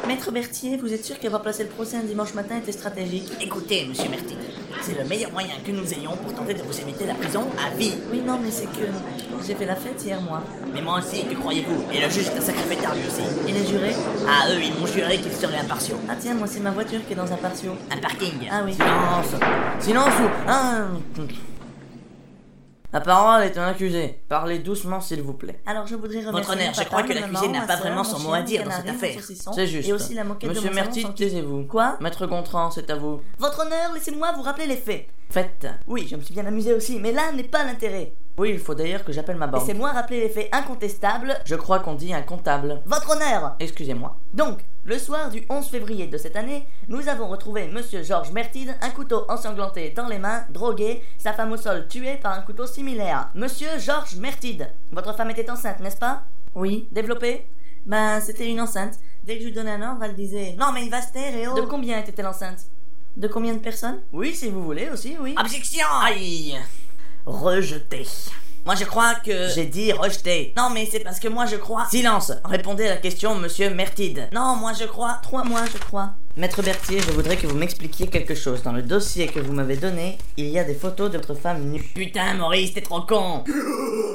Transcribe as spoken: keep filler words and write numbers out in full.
Maître Berthier, vous êtes sûr qu'avoir placé le procès un dimanche matin était stratégique? Écoutez, monsieur Mertid, c'est le meilleur moyen que nous ayons pour tenter de vous éviter la prison à vie. Oui, non, mais c'est que j'ai fait la fête hier, moi. Mais moi aussi, que croyez-vous? Et le juge est un sacré fêtard lui aussi. Et les jurés? Ah, eux, ils m'ont juré qu'ils seraient impartiaux. Ah tiens, moi c'est ma voiture qui est dans un patio. Un parking. Ah oui. Silence. Silence ou... Ah. La parole est un accusé. Parlez doucement, s'il vous plaît. Alors je voudrais remercier Votre honneur, mon je papa, crois que ma l'accusé maman, n'a ma pas sœur, vraiment mon son chien, mot à mon dire dans cette canari, mon affaire. saucisson, C'est juste. Et aussi la moquette Monsieur de mon salon Mertid, sans qui- taisez-vous. Quoi? Maître Gontran, c'est à vous. Votre honneur, laissez-moi vous rappeler les faits. Faites. Oui, je me suis bien amusé aussi, mais là n'est pas l'intérêt. Oui, il faut d'ailleurs que j'appelle ma banque. Laissez-moi rappeler les faits incontestables. Je crois qu'on dit un comptable. Votre honneur! Excusez-moi. Donc, le soir du onze février de cette année, nous avons retrouvé Monsieur Georges Mertid, un couteau ensanglanté dans les mains, drogué, sa femme au sol tuée par un couteau similaire. Monsieur Georges Mertid, votre femme était enceinte, n'est-ce pas? Oui. Développée? Ben, c'était une enceinte. Dès que je lui donnais un ordre, elle disait « Non, mais il va se taire et oh !» De combien était-elle enceinte? De combien de personnes? Oui, si vous voulez aussi, oui. Objection! Aïe! Rejeté. Moi je crois que... J'ai dit rejeté. Non mais c'est parce que moi je crois... Silence. Répondez à la question, monsieur Mertid. Non, moi je crois... Trois mois, je crois. Maître Berthier, je voudrais que vous m'expliquiez quelque chose. Dans le dossier que vous m'avez donné, il y a des photos de votre femme nue. Putain Maurice, t'es trop con!